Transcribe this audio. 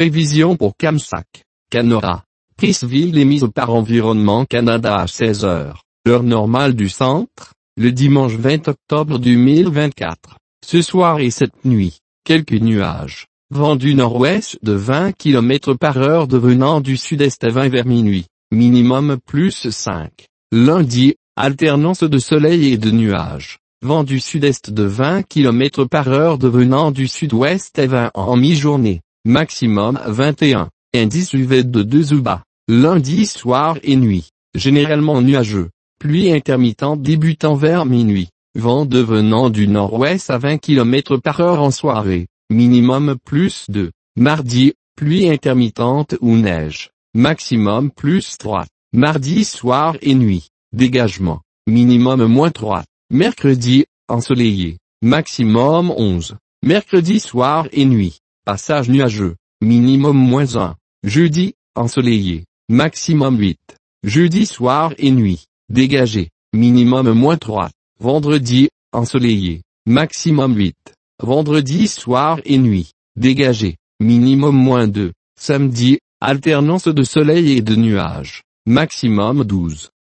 Prévision pour Kamsack, Canora. Priceville est mise par Environnement Canada à 16 heures, heure normale du centre, le dimanche 20 octobre 2024. Ce soir et cette nuit, quelques nuages. Vent du nord-ouest de 20 km par heure devenant du sud-est à 20 vers minuit. Minimum plus 5. Lundi, alternance de soleil et de nuages. Vent du sud-est de 20 km par heure devenant du sud-ouest à 20 en mi-journée. Maximum 21. Indice UV de 2 ou bas. Lundi soir et nuit. Généralement nuageux. Pluie intermittente débutant vers minuit. Vent devenant du nord-ouest à 20 km par heure en soirée. Minimum plus 2. Mardi, pluie intermittente ou neige. Maximum plus 3. Mardi soir et nuit. Dégagement. Minimum moins 3. Mercredi, ensoleillé. Maximum 11. Mercredi soir et nuit. Passage nuageux. Minimum moins 1. Jeudi, ensoleillé. Maximum 8. Jeudi soir et nuit. Dégagé. Minimum moins 3. Vendredi, ensoleillé. Maximum 8. Vendredi soir et nuit. Dégagé. Minimum moins 2. Samedi, alternance de soleil et de nuages. Maximum 12.